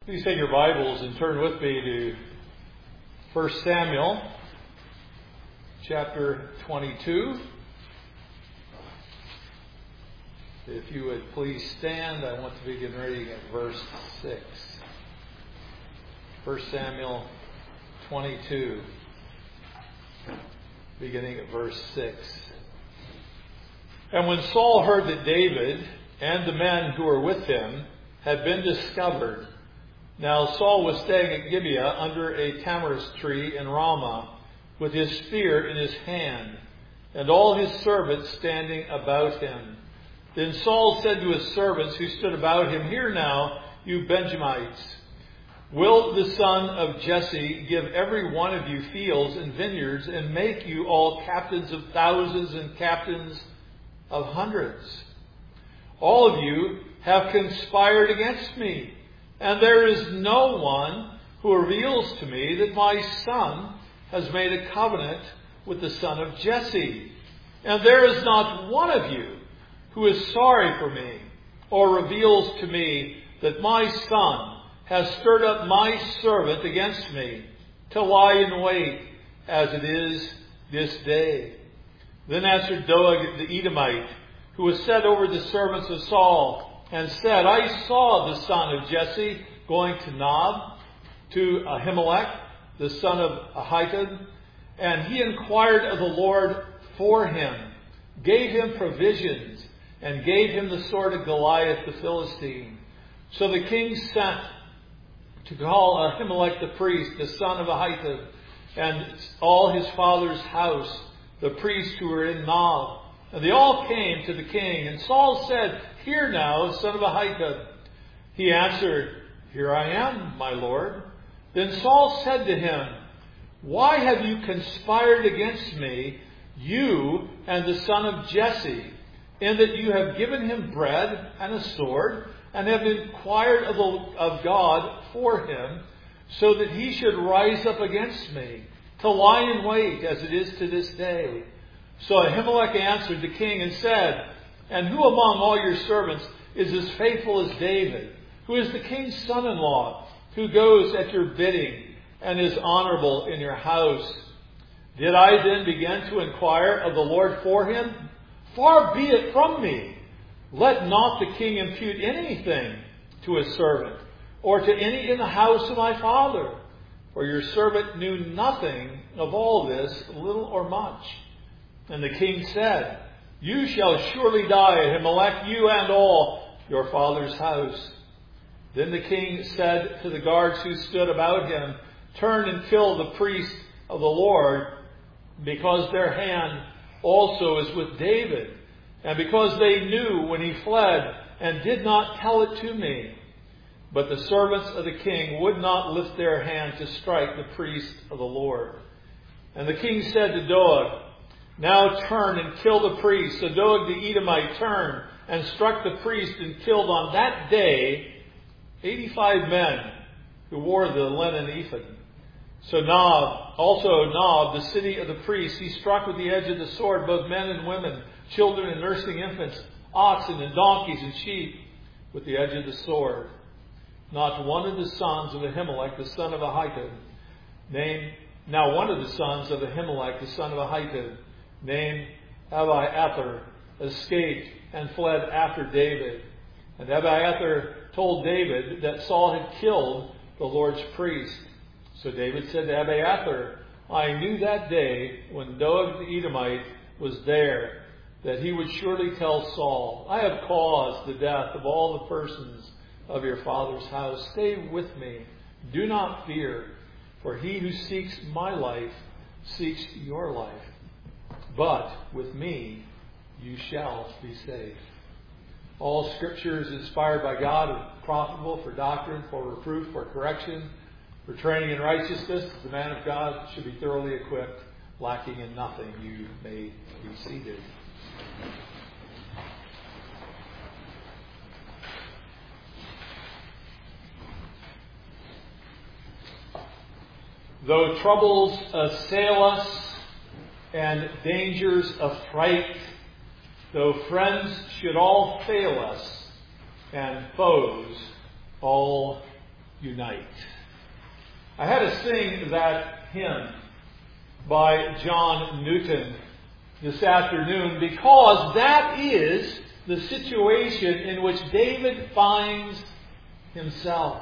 Please take your Bibles and turn with me to 1 Samuel chapter 22. If you would please stand, I want to begin reading at verse 6. 1 Samuel 22, beginning at verse 6. And when Saul heard that David and the men who were with him had been discovered, now Saul was staying at Gibeah under a tamarisk tree in Ramah, with his spear in his hand, and all his servants standing about him. Then Saul said to his servants who stood about him, "Hear now, you Benjamites, will the son of Jesse give every one of you fields and vineyards, and make you all captains of thousands and captains of hundreds? All of you have conspired against me, and there is no one who reveals to me that my son has made a covenant with the son of Jesse. And there is not one of you who is sorry for me, or reveals to me that my son has stirred up my servant against me, to lie in wait as it is this day." Then answered Doeg the Edomite, who was set over the servants of Saul, and said, "I saw the son of Jesse going to Nob, to Ahimelech, the son of Ahitub, and he inquired of the Lord for him, gave him provisions, and gave him the sword of Goliath the Philistine." So the king sent to call Ahimelech the priest, the son of Ahitub, and all his father's house, the priests who were in Nob. And they all came to the king. And Saul said, "Hear now, son of Ahitub." He answered, "Here I am, my lord." Then Saul said to him, "Why have you conspired against me, you and the son of Jesse, in that you have given him bread and a sword, and have inquired of God for him, so that he should rise up against me, to lie in wait as it is to this day?" So Ahimelech answered the king and said, "And who among all your servants is as faithful as David, who is the king's son-in-law, who goes at your bidding and is honorable in your house? Did I then begin to inquire of the Lord for him? Far be it from me. Let not the king impute anything to his servant, or to any in the house of my father. For your servant knew nothing of all this, little or much." And the king said, "You shall surely die, Ahimelech, you and all your father's house." Then the king said to the guards who stood about him, "Turn and kill the priest of the Lord, because their hand also is with David, and because they knew when he fled and did not tell it to me." But the servants of the king would not lift their hand to strike the priest of the Lord. And the king said to Doeg, "Now turn and kill the priest." So Doeg the Edomite turned and struck the priest, and killed on that day 85 men who wore the linen ephod. So Nob, the city of the priests, he struck with the edge of the sword both men and women, children and nursing infants, oxen and donkeys and sheep, with the edge of the sword. Not one of the sons of Ahimelech, the son of Ahitub, named Abiathar, escaped and fled after David. And Abiathar told David that Saul had killed the Lord's priest. So David said to Abiathar, "I knew that day when Doeg the Edomite was there, that he would surely tell Saul, 'I have caused the death of all the persons of your father's house. Stay with me. Do not fear, for he who seeks my life seeks your life. But with me you shall be saved.'" All Scripture is inspired by God and profitable for doctrine, for reproof, for correction, for training in righteousness. The man of God should be thoroughly equipped, lacking in nothing. You may be seated. Though troubles assail us and dangers affright, though friends should all fail us and foes all unite. I had to sing that hymn by John Newton this afternoon because that is the situation in which David finds himself.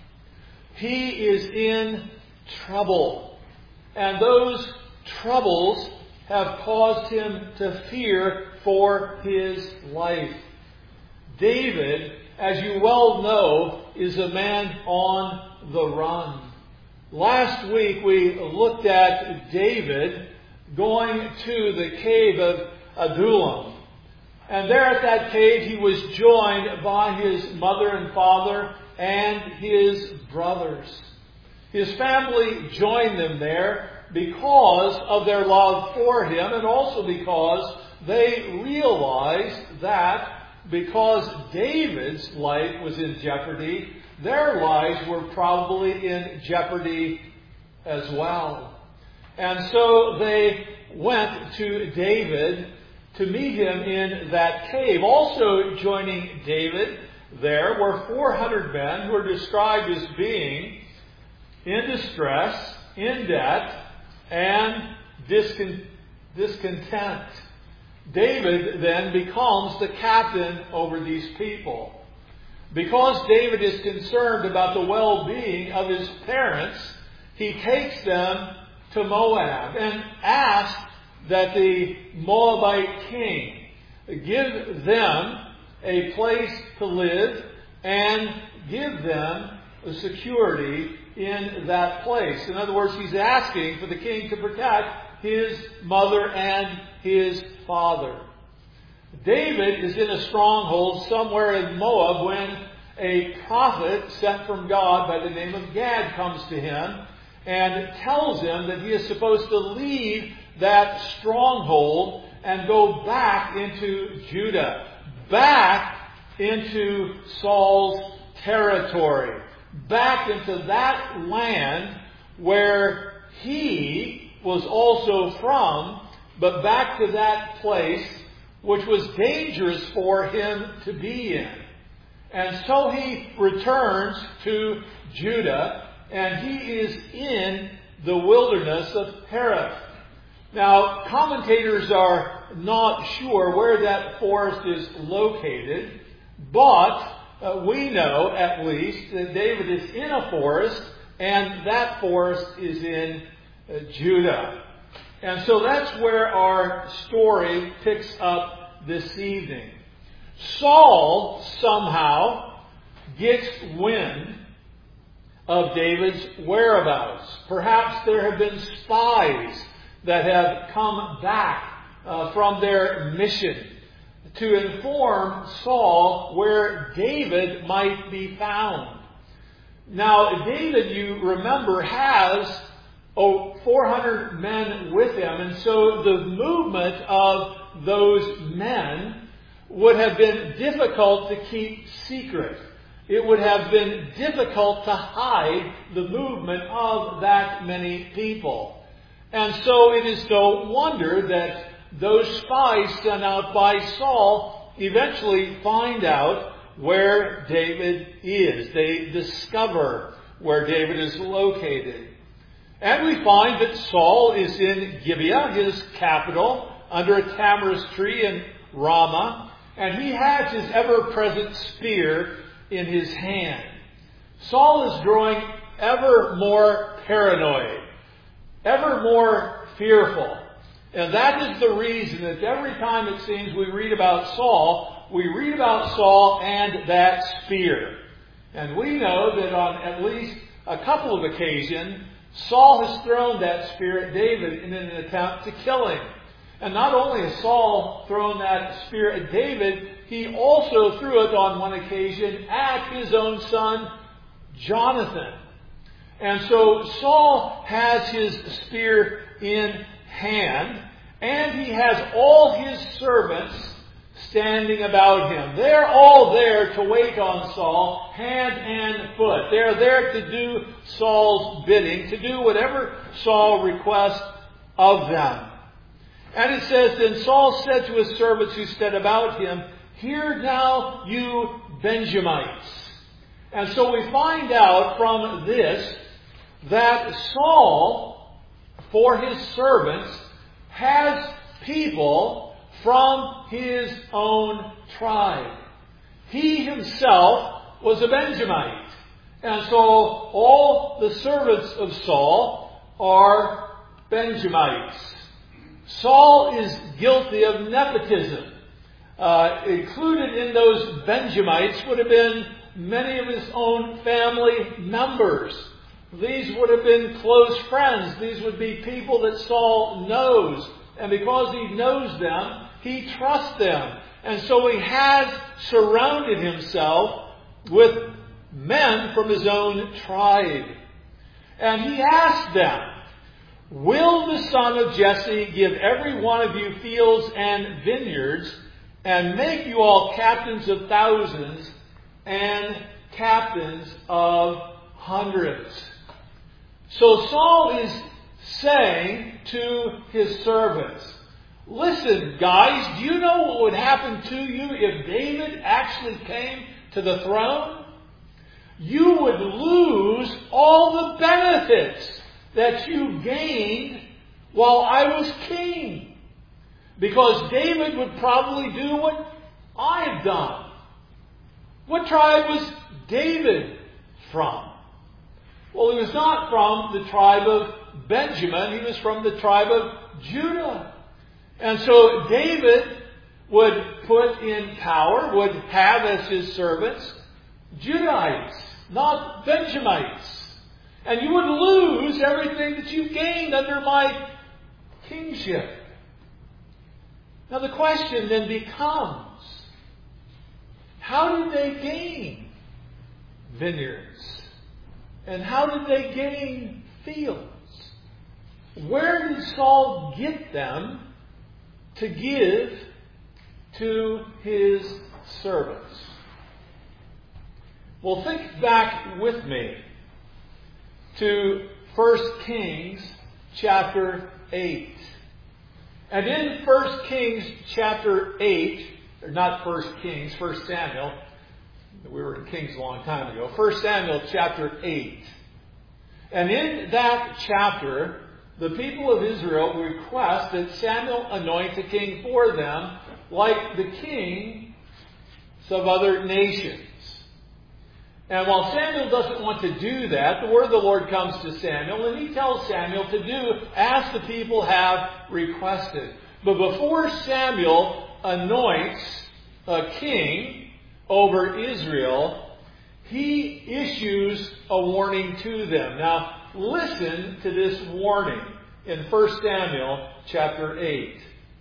He is in trouble, and those troubles have caused him to fear for his life. David, as you well know, is a man on the run. Last week we looked at David going to the cave of Adullam. And there at that cave he was joined by his mother and father and his brothers. His family joined them there because of their love for him and also because they realized that because David's life was in jeopardy, their lives were probably in jeopardy as well. And so they went to David to meet him in that cave. Also joining David there were 400 men who are described as being in distress, in debt, and discontent. David then becomes the captain over these people. Because David is concerned about the well-being of his parents, he takes them to Moab and asks that the Moabite king give them a place to live and give them security in that place. In other words, he's asking for the king to protect his mother and his father. David is in a stronghold somewhere in Moab when a prophet sent from God by the name of Gad comes to him and tells him that he is supposed to leave that stronghold and go back into Judah, back into Saul's territory, back into that land where he was also from, but back to that place which was dangerous for him to be in. And so he returns to Judah, and he is in the wilderness of Hereth. Now, commentators are not sure where that forest is located, but we know, at least, that David is in a forest, and that forest is in Judah. And so that's where our story picks up this evening. Saul somehow gets wind of David's whereabouts. Perhaps there have been spies that have come back from their mission to inform Saul where David might be found. Now, David, you remember, has 400 men with him, and so the movement of those men would have been difficult to keep secret. It would have been difficult to hide the movement of that many people. And so it is no wonder that those spies sent out by Saul eventually find out where David is. They discover where David is located. And we find that Saul is in Gibeah, his capital, under a tamarisk tree in Ramah, and he has his ever-present spear in his hand. Saul is growing ever more paranoid, ever more fearful. And that is the reason that every time it seems we read about Saul and that spear. And we know that on at least a couple of occasions, Saul has thrown that spear at David in an attempt to kill him. And not only has Saul thrown that spear at David, he also threw it on one occasion at his own son, Jonathan. And so Saul has his spear in hand, and he has all his servants standing about him. They're all there to wait on Saul, hand and foot. They're there to do Saul's bidding, to do whatever Saul requests of them. And it says, then Saul said to his servants who stood about him, "Hear now, you Benjamites, And so we find out from this that Saul, for his servants, has people from his own tribe. He himself was a Benjamite. And so all the servants of Saul are Benjamites. Saul is guilty of nepotism. Included in those Benjamites would have been many of his own family members. These would have been close friends. These would be people that Saul knows. And because he knows them, he trusts them. And so he has surrounded himself with men from his own tribe. And he asked them, "Will the son of Jesse give every one of you fields and vineyards, and make you all captains of thousands and captains of hundreds?" So Saul is saying to his servants, "Listen, guys, do you know what would happen to you if David actually came to the throne? You would lose all the benefits that you gained while I was king. Because David would probably do what I've done." What tribe was David from? Well, he was not from the tribe of Benjamin. He was from the tribe of Judah. And so David would put in power, would have as his servants, Judahites, not Benjamites. And you would lose everything that you gained under my kingship. Now the question then becomes, how did they gain vineyards? And how did they gain fields? Where did Saul get them to give to his servants? Well, think back with me to 1 Kings chapter 8. And in 1 Kings chapter 8, or not 1 Kings, 1 Samuel, we were in Kings a long time ago, 1 Samuel chapter 8. And in that chapter, the people of Israel request that Samuel anoint a king for them, like the kings of other nations. And while Samuel doesn't want to do that, the word of the Lord comes to Samuel, and he tells Samuel to do as the people have requested. But before Samuel anoints a king over Israel, he issues a warning to them. Now, listen to this warning in 1 Samuel chapter 8.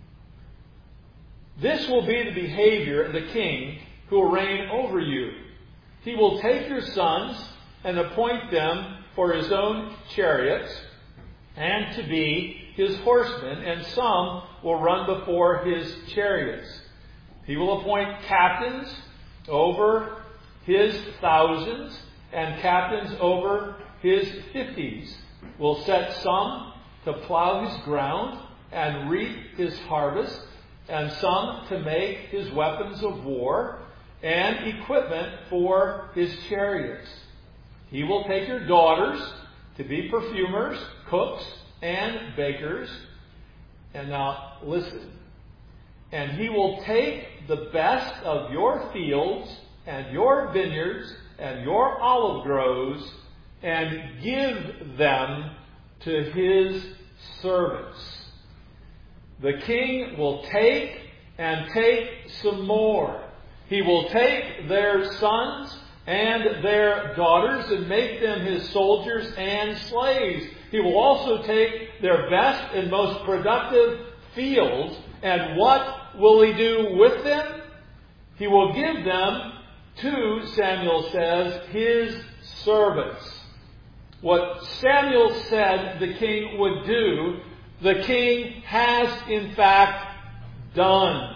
"This will be the behavior of the king who will reign over you. He will take your sons and appoint them for his own chariots and to be his horsemen, and some will run before his chariots. He will appoint captains over his thousands and captains over his 50s. Will set some to plow his ground and reap his harvest, and some to make his weapons of war and equipment for his chariots. He will take your daughters to be perfumers, cooks, and bakers." And now listen. "And he will take the best of your fields and your vineyards and your olive groves and give them to his servants. The king will take and take some more. He will take their sons and their daughters and make them his soldiers and slaves. He will also take their best and most productive fields. And what will he do with them? He will give them to," Samuel says, "his servants." What Samuel said the king would do, the king has in fact done.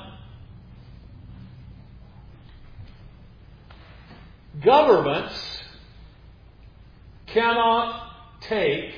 Governments cannot take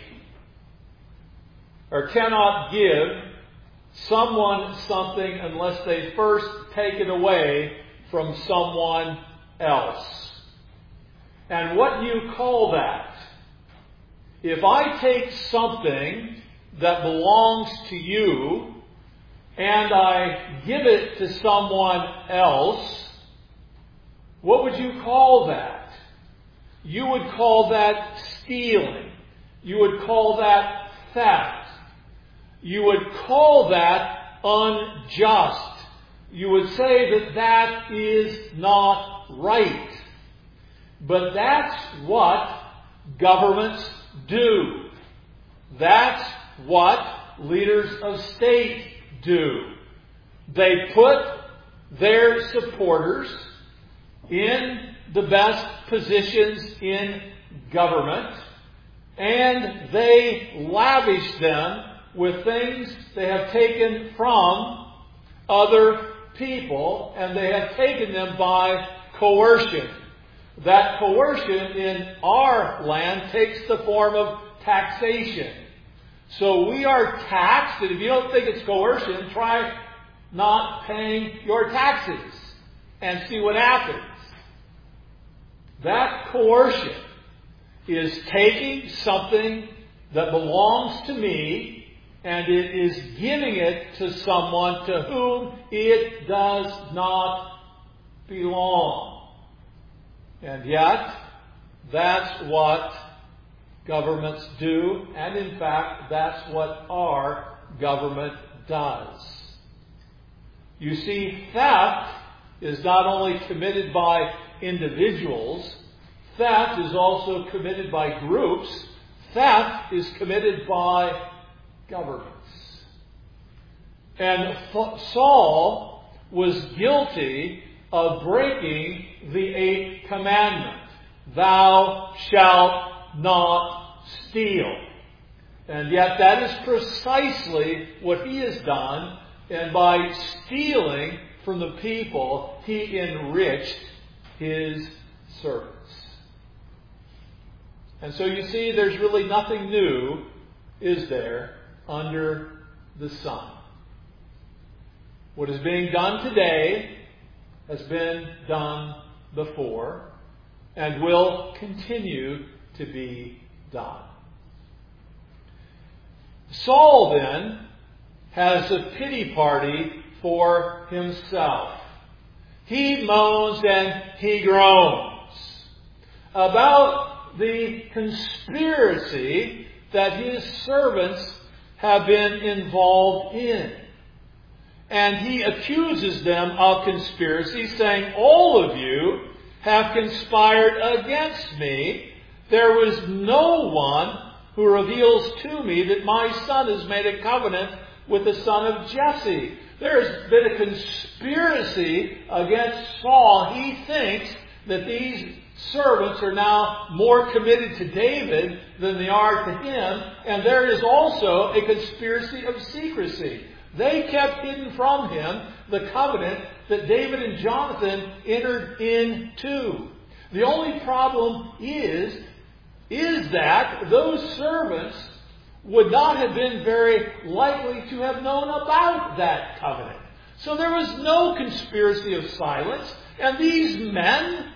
or cannot give someone something unless they first take it away from someone else. and what you call that. If I take something that belongs to you and I give it to someone else, what would you call that? You would call that stealing. You would call that theft. You would call that unjust. You would say that that is not right. But that's what governments do. That's what leaders of state do. They put their supporters in the best positions in government, and they lavish them with things they have taken from other people, and they have taken them by coercion. That coercion in our land takes the form of taxation. So we are taxed, and if you don't think it's coercion, try not paying your taxes and see what happens. That coercion is taking something that belongs to me and it is giving it to someone to whom it does not belong. And yet, that's what governments do, and in fact, that's what our government does. You see, theft is not only committed by individuals, theft is also committed by groups. Theft is committed by governments. And Saul was guilty of breaking the 8th commandment. Thou shalt not steal. And yet that is precisely what he has done. And by stealing from the people, he enriched his servants. And so you see, there's really nothing new, is there, under the sun. What is being done today has been done before and will continue to be done. Saul then has a pity party for himself. He moans and he groans about the conspiracy that his servants have been involved in. And he accuses them of conspiracy, saying, all of you have conspired against me. There was no one who reveals to me that my son has made a covenant with the son of Jesse. There has been a conspiracy against Saul. He thinks that these servants are now more committed to David than they are to him. And there is also a conspiracy of secrecy. They kept hidden from him the covenant that David and Jonathan entered into. The only problem is that those servants would not have been very likely to have known about that covenant. So there was no conspiracy of silence, and these men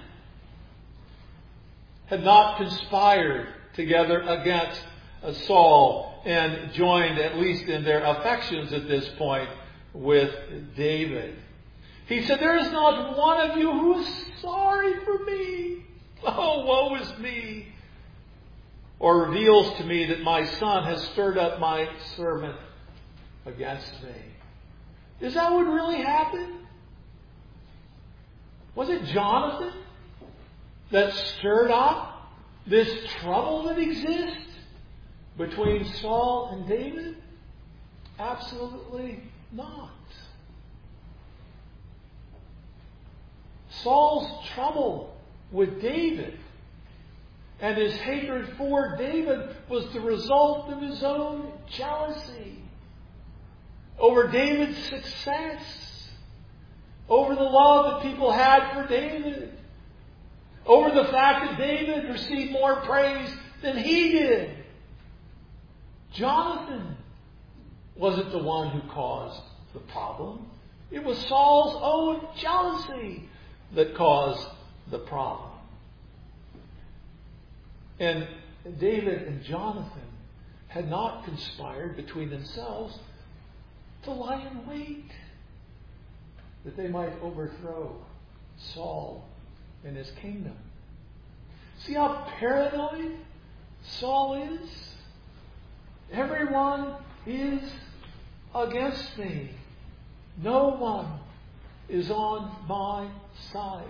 had not conspired together against Saul and joined, at least in their affections at this point, with David. He said, there is not one of you who is sorry for me. Oh, woe is me. Or reveals to me that my son has stirred up my servant against me. Is that what really happened? Was it Jonathan that stirred up this trouble that exists between Saul and David? Absolutely not. Saul's trouble with David and his hatred for David was the result of his own jealousy over David's success, over the love that people had for David, over the fact that David received more praise than he did. Jonathan wasn't the one who caused the problem. It was Saul's own jealousy that caused the problem. And David and Jonathan had not conspired between themselves to lie in wait that they might overthrow Saul and his kingdom. See how paranoid Saul is? Everyone is against me. No one is on my side.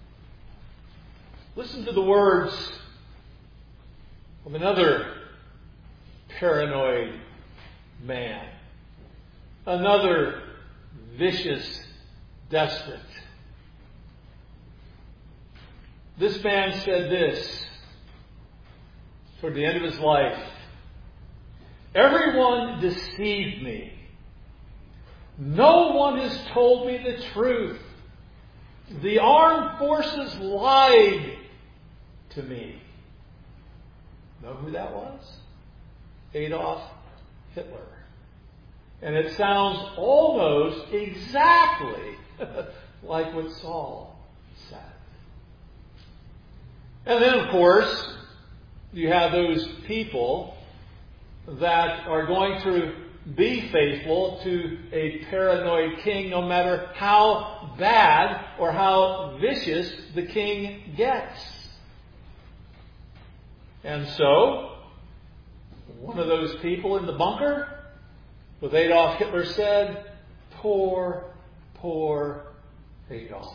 Listen to the words of another paranoid man, another vicious despot. This man said this toward the end of his life: "Everyone deceived me. No one has told me the truth. The armed forces lied to me." Know who that was? Adolf Hitler. And it sounds almost exactly like what Saul said. And then, of course, you have those people that are going to be faithful to a paranoid king no matter how bad or how vicious the king gets. And so, one of those people in the bunker with Adolf Hitler said, "Poor, poor Adolf.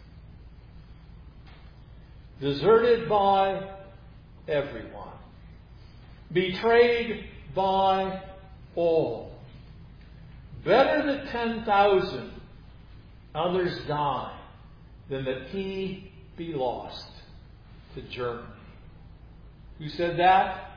Deserted by everyone. Betrayed by all. Better that 10,000 others die than that he be lost to Germany." Who said that?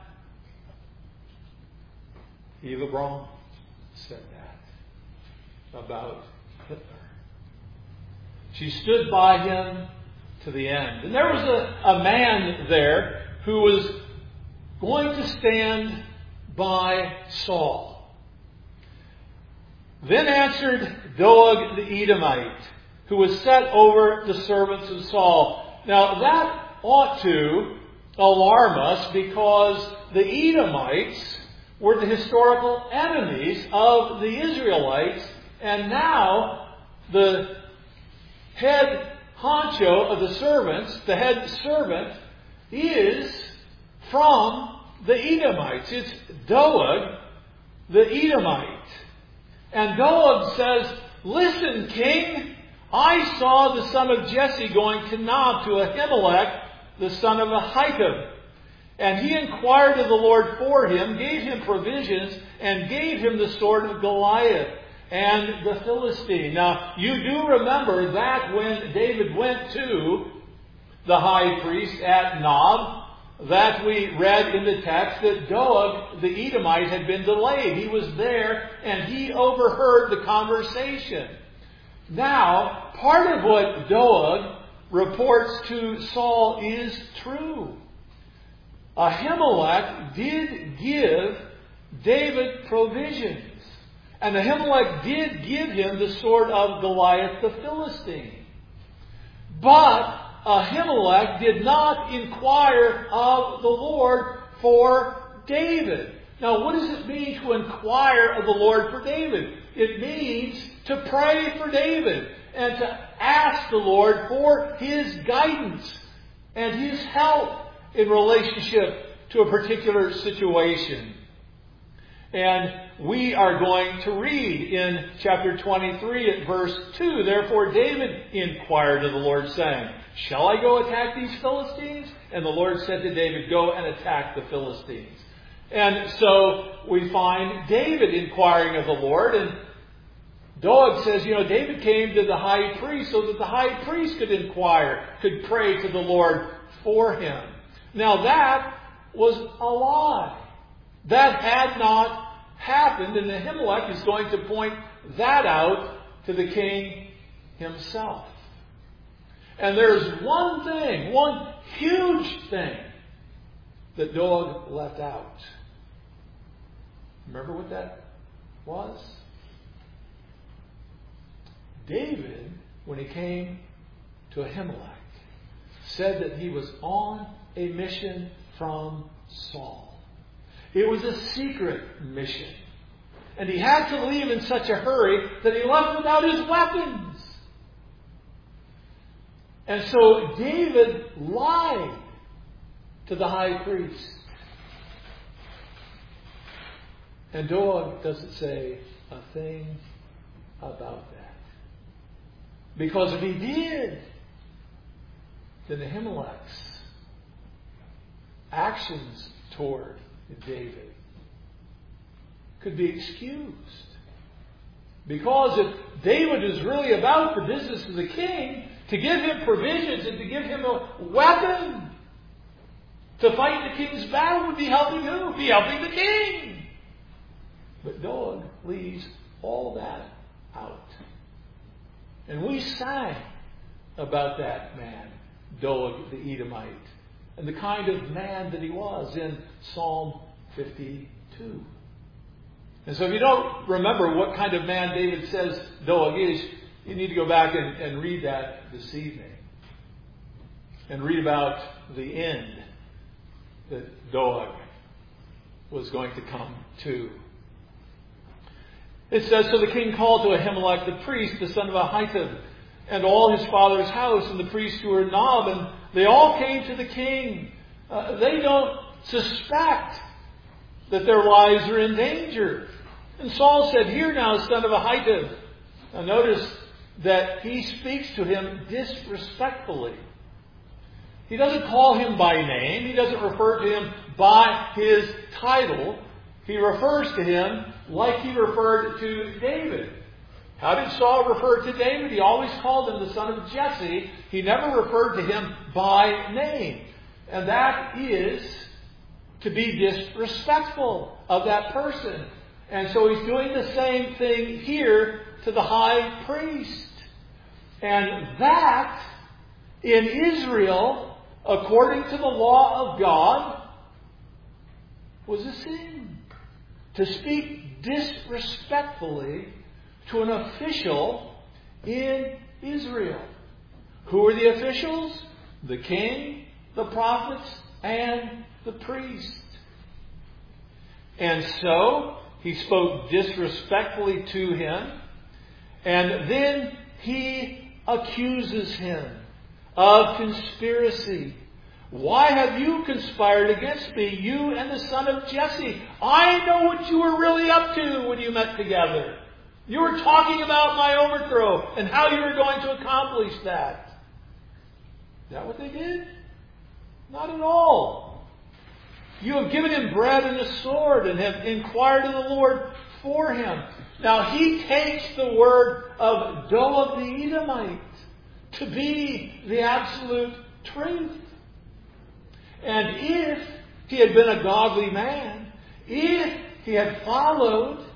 Eva Braun said that about Hitler. She stood by him to the end. And there was a man there who was going to stand by Saul. Then answered Doeg the Edomite, who was set over the servants of Saul. Now that ought to alarm us, because the Edomites were the historical enemies of the Israelites, and now the head honcho of the servants, the head servant, is from the Edomites. It's Doeg the Edomite. And Doeg says, "Listen, king, I saw the son of Jesse going to Nob to Ahimelech, the son of Ahitub. And he inquired of the Lord for him, gave him provisions, and gave him the sword of Goliath and the Philistine." Now, you do remember that when David went to the high priest at Nob, that we read in the text that Doeg the Edomite had been delayed. He was there and he overheard the conversation. Now, part of what Doeg reports to Saul is true. Ahimelech did give David provisions. And Ahimelech did give him the sword of Goliath the Philistine. But Ahimelech did not inquire of the Lord for David. Now, what does it mean to inquire of the Lord for David? It means to pray for David and to ask the Lord for his guidance and his help in relationship to a particular situation. And we are going to read in chapter 23 at verse 2, "Therefore David inquired of the Lord, saying, Shall I go attack these Philistines? And the Lord said to David, Go and attack the Philistines." And so we find David inquiring of the Lord. And Doeg says, David came to the high priest so that the high priest could inquire, could pray to the Lord for him. Now that was a lie. That had not happened, and Ahimelech is going to point that out to the king himself. And there's one thing, one huge thing that Doeg left out. Remember what that was? David, when he came to Ahimelech, said that he was on a mission from Saul. It was a secret mission. And he had to leave in such a hurry that he left without his weapons. And so David lied to the high priest. And Doeg doesn't say a thing about that. Because if he did, then Ahimelech's actions toward David could be excused. Because if David is really about the business of the king, to give him provisions and to give him a weapon to fight the king's battle would be helping who? Be helping the king. But Doeg leaves all that out. And we sang about that man, Doeg the Edomite, and the kind of man that he was in Psalm 52. And so if you don't remember what kind of man David says Doeg is, you need to go back and read that this evening. And read about the end that Doeg was going to come to. It says, so the king called to Ahimelech the priest, the son of Ahitub, and all his father's house, and the priests who were Nob, and they all came to the king. They don't suspect that their lives are in danger. And Saul said, "Hear now, son of Ahitub." Now notice that he speaks to him disrespectfully. He doesn't call him by name. He doesn't refer to him by his title. He refers to him like he referred to David. How did Saul refer to David? He always called him the son of Jesse. He never referred to him by name. And that is to be disrespectful of that person. And so he's doing the same thing here to the high priest. And that, in Israel, according to the law of God, was a sin. To speak disrespectfully to an official in Israel. Who were the officials? The king, the prophets, and the priest. And so he spoke disrespectfully to him, and then he accuses him of conspiracy. Why have you conspired against me, you and the son of Jesse? I know what you were really up to when you met together. You were talking about my overthrow and how you were going to accomplish that. Is that what they did? Not at all. You have given him bread and a sword and have inquired of the Lord for him. Now he takes the word of Doeg the Edomite to be the absolute truth. And if he had been a godly man, if he had followed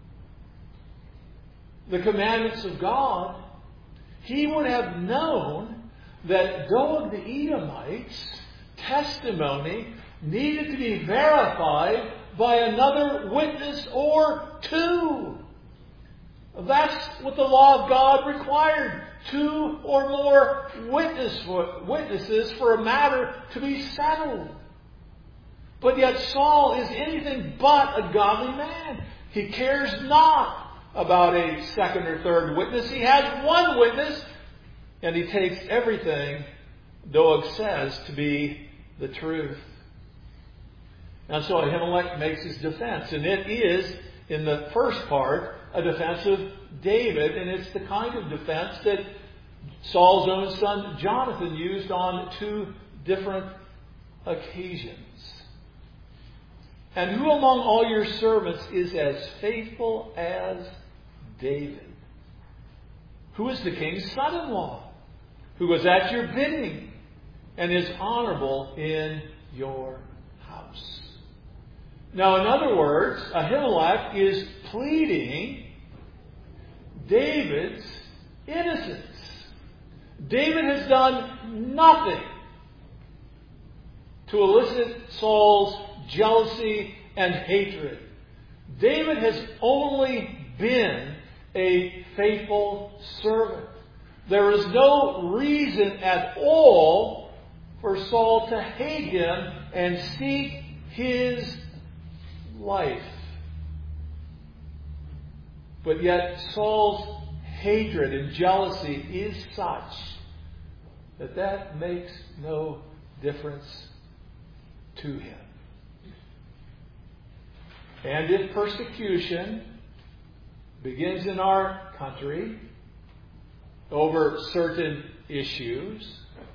the commandments of God, he would have known that Doeg the Edomite's testimony needed to be verified by another witness or two. That's what the law of God required. 2 or more witnesses for a matter to be settled. But yet Saul is anything but a godly man. He cares not about a second or third witness. He has one witness, and he takes everything Doeg says to be the truth. And so Ahimelech makes his defense. And it is, in the first part, a defense of David. And it's the kind of defense that Saul's own son Jonathan used on 2 different occasions. And who among all your servants is as faithful as David? Who is the king's son-in-law? Who was at your bidding and is honorable in your house? Now, in other words, Ahimelech is pleading David's innocence. David has done nothing to elicit Saul's jealousy and hatred. David has only been a faithful servant. There is no reason at all for Saul to hate him and seek his life. But yet Saul's hatred and jealousy is such that makes no difference to him. And if persecution begins in our country over certain issues,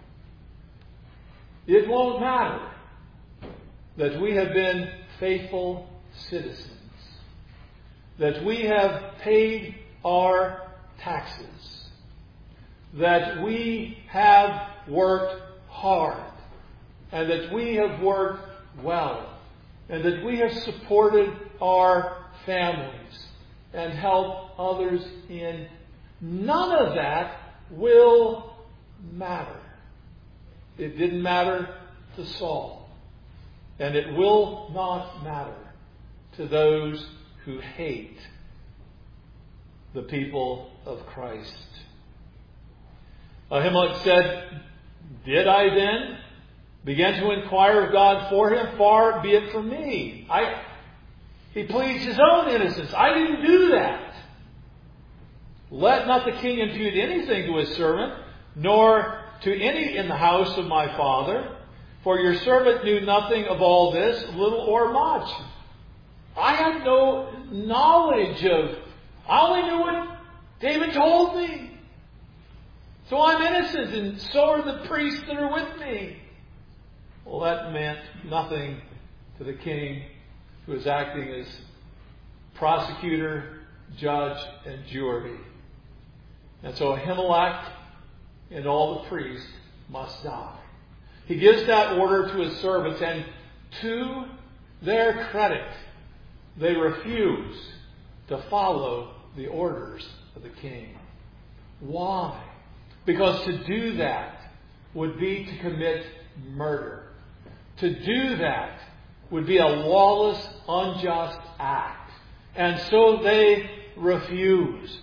it won't matter that we have been faithful citizens, that we have paid our taxes, that we have worked hard, and that we have worked well, and that we have supported our families and helped others in. None of that will matter. It didn't matter to Saul, and it will not matter to those who hate the people of Christ. Ahimelech said, "Did I then begin to inquire of God for him? Far be it from me." He pleads his own innocence. I didn't do that. Let not the king impute anything to his servant, nor to any in the house of my father. For your servant knew nothing of all this, little or much. I had no knowledge of... I only knew what David told me. So I'm innocent, and so are the priests that are with me. Well, that meant nothing to the king, who was acting as prosecutor, judge, and jury. And so Ahimelech and all the priests must die. He gives that order to his servants, and to their credit, they refuse to follow the orders of the king. Why? Because to do that would be to commit murder. To do that would be a lawless, unjust act. And so they refused.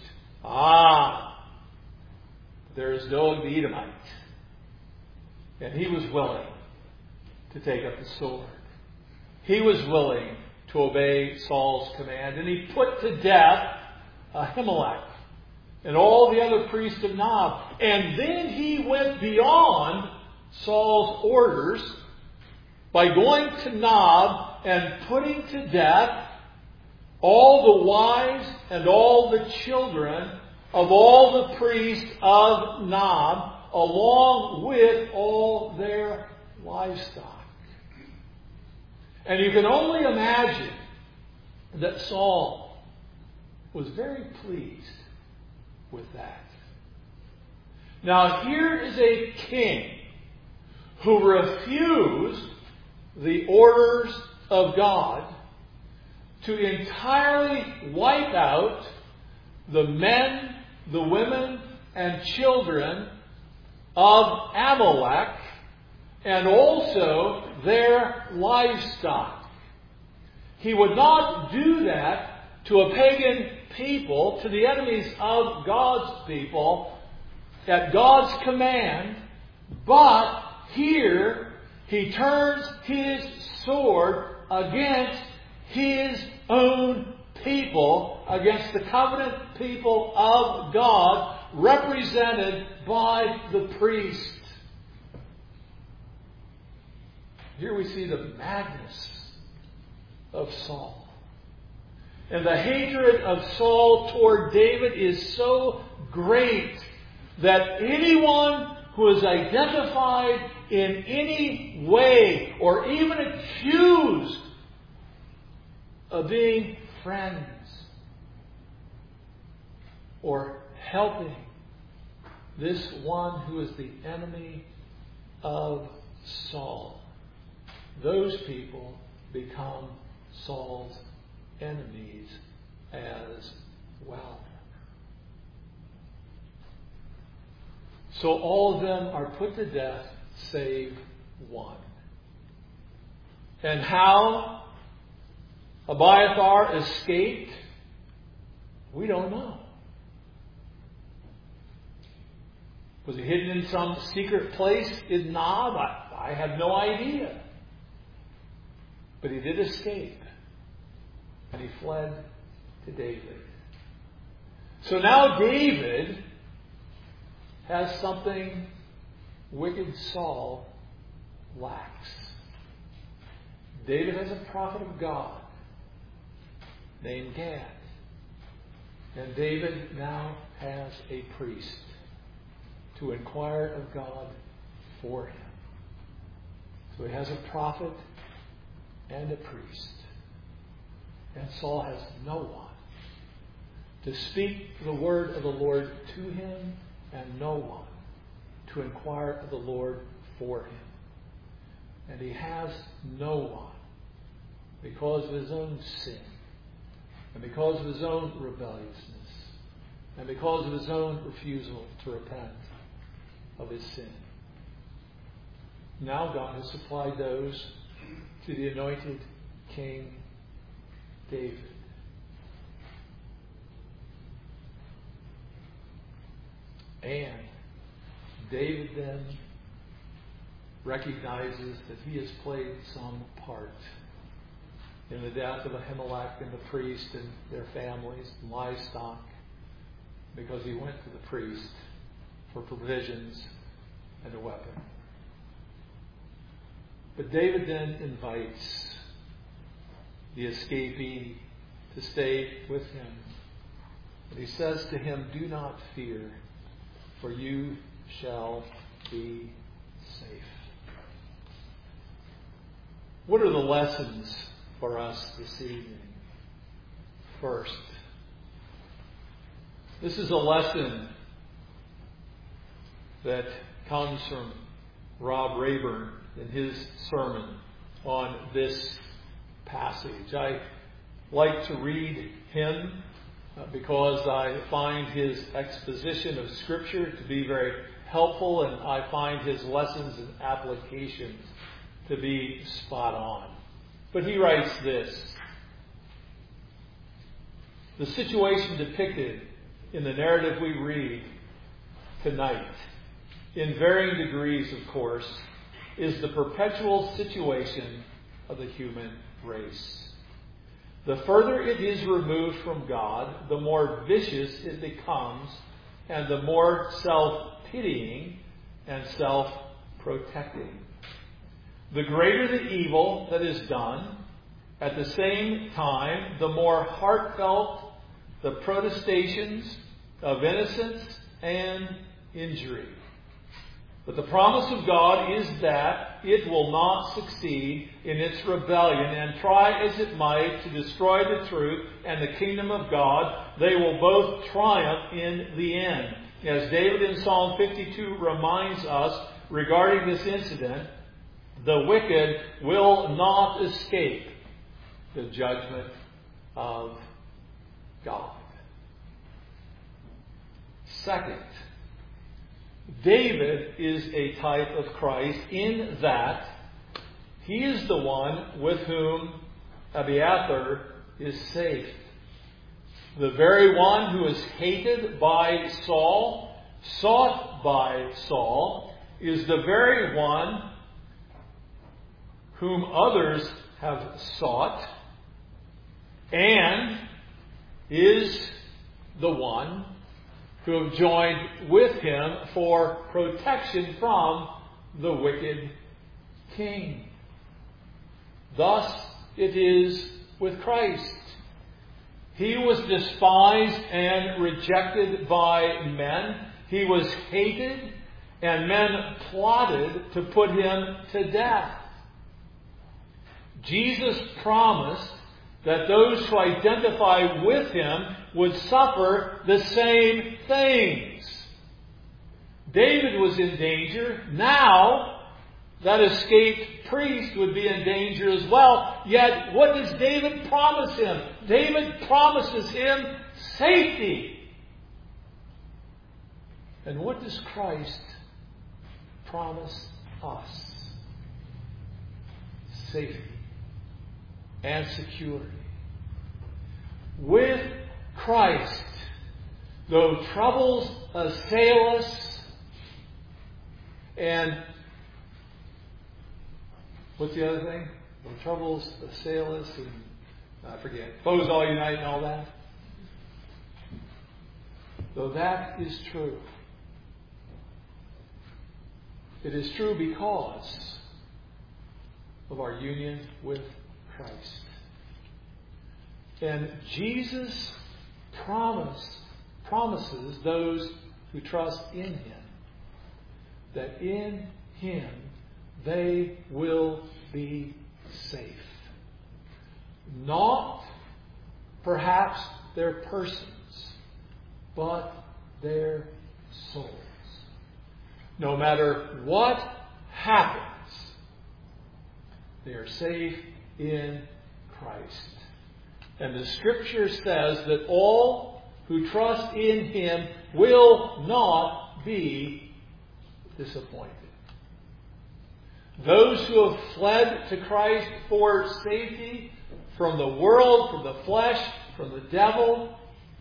There's Doeg the Edomite. And he was willing to take up the sword. He was willing to obey Saul's command. And he put to death Ahimelech and all the other priests of Nob. And then he went beyond Saul's orders by going to Nob and putting to death all the wives and all the children of all the priests of Nob, along with all their livestock. And you can only imagine that Saul was very pleased with that. Now here is a king who refused the orders of God to entirely wipe out the men, the women, and children of Amalek, and also their livestock. He would not do that to a pagan people, to the enemies of God's people, at God's command, but here he turns his sword against his own people, against the covenant people of God, represented by the priest. Here we see the madness of Saul. And the hatred of Saul toward David is so great that anyone who is identified in any way or even accused of being friends or helping this one who is the enemy of Saul, those people become Saul's enemies as well. So all of them are put to death save one. And how Abiathar escaped, we don't know. Was he hidden in some secret place in Nob? I have no idea. But he did escape. And he fled to David. So now David has something wicked Saul lacks. David has a prophet of God named Gad. And David now has a priest to inquire of God for him. So he has a prophet and a priest. And Saul has no one to speak the word of the Lord to him, and no one to inquire of the Lord for him. And he has no one because of his own sin, and because of his own rebelliousness, and because of his own refusal to repent of his sin. Now God has supplied those to the anointed King David. And David then recognizes that he has played some part in the death of Ahimelech and the priest and their families and livestock, because he went to the priest for provisions and a weapon. But David then invites the escapee to stay with him. And he says to him, "Do not fear, for you shall be safe." What are the lessons for us this evening? First, this is a lesson that comes from Rob Rayburn in his sermon on this passage. I like to read him because I find his exposition of Scripture to be very helpful, and I find his lessons and applications to be spot on. But he writes this: the situation depicted in the narrative we read tonight, in varying degrees, of course, is the perpetual situation of the human race. The further it is removed from God, the more vicious it becomes, and the more self-pitying and self-protecting. The greater the evil that is done, at the same time, the more heartfelt the protestations of innocence and injury. But the promise of God is that it will not succeed in its rebellion, and try as it might to destroy the truth and the kingdom of God, they will both triumph in the end. As David in Psalm 52 reminds us regarding this incident, the wicked will not escape the judgment of God. Second, David is a type of Christ in that he is the one with whom Abiathar is safe. The very one who is hated by Saul, sought by Saul, is the very one whom others have sought, and is the one who have joined with him for protection from the wicked king. Thus it is with Christ. He was despised and rejected by men. He was hated, and men plotted to put him to death. Jesus promised that those who identify with him would suffer the same things. David was in danger. Now, that escaped priest would be in danger as well. Yet, what does David promise him? David promises him safety. And what does Christ promise us? Safety and security. With Christ, though troubles assail us and what's the other thing? When troubles assail us, and I forget. Foes all unite and all that. Though that is true, it is true because of our union with Christ. And Jesus promises those who trust in Him that in Him they will be safe. Not perhaps their persons, but their souls. No matter what happens, they are safe in Christ. And the Scripture says that all who trust in Him will not be disappointed. Those who have fled to Christ for safety from the world, from the flesh, from the devil,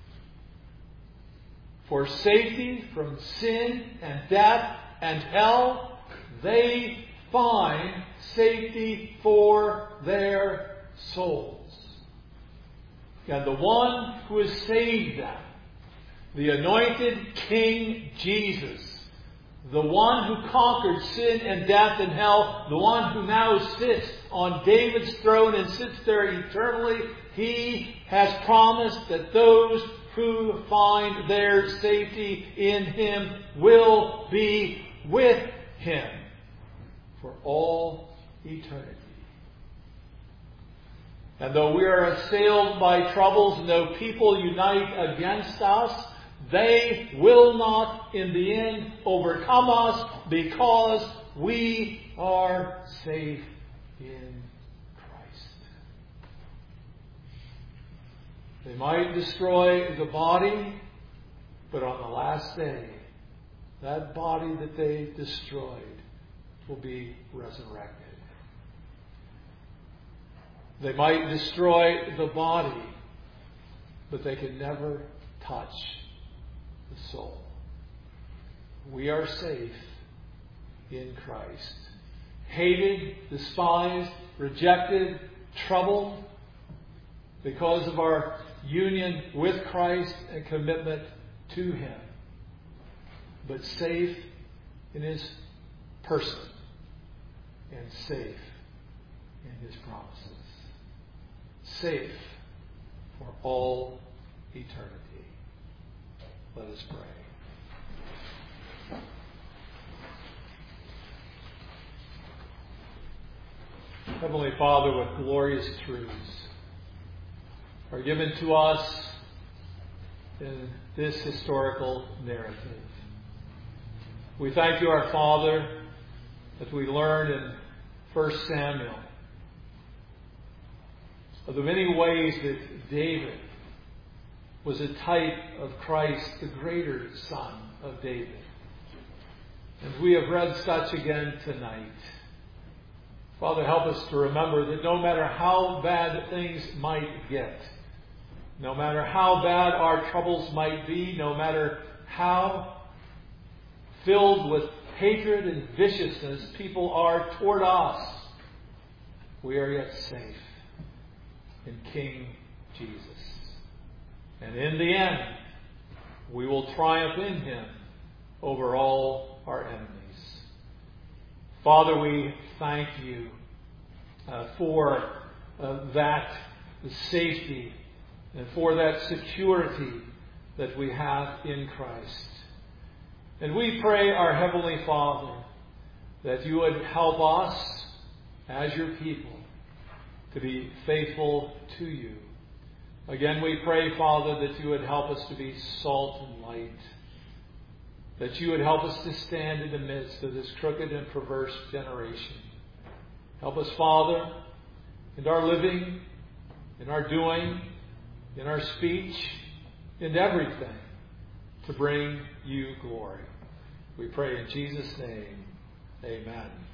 for safety from sin and death and hell, they find safety for their souls. And the one who has saved them, the anointed King Jesus, the one who conquered sin and death and hell, the one who now sits on David's throne and sits there eternally, He has promised that those who find their safety in Him will be with Him for all eternity. And though we are assailed by troubles, and though people unite against us, they will not in the end overcome us, because we are safe in Christ. They might destroy the body, but on the last day, that body that they destroyed will be resurrected. They might destroy the body, but they can never touch the soul. We are safe in Christ. Hated, despised, rejected, troubled because of our union with Christ and commitment to Him. But safe in His person and safe in His promises. Safe for all eternity. Let us pray. Heavenly Father, what glorious truths are given to us in this historical narrative. We thank You, our Father, that we learn in 1 Samuel of the many ways that David was a type of Christ, the greater Son of David. And we have read such again tonight. Father, help us to remember that no matter how bad things might get, no matter how bad our troubles might be, no matter how filled with hatred and viciousness people are toward us, we are yet safe in King Jesus. And in the end, we will triumph in Him over all our enemies. Father, we thank You for that safety and for that security that we have in Christ. And we pray, our Heavenly Father, that You would help us as Your people to be faithful to You. Again, we pray, Father, that You would help us to be salt and light. That You would help us to stand in the midst of this crooked and perverse generation. Help us, Father, in our living, in our doing, in our speech, in everything, to bring You glory. We pray in Jesus' name. Amen.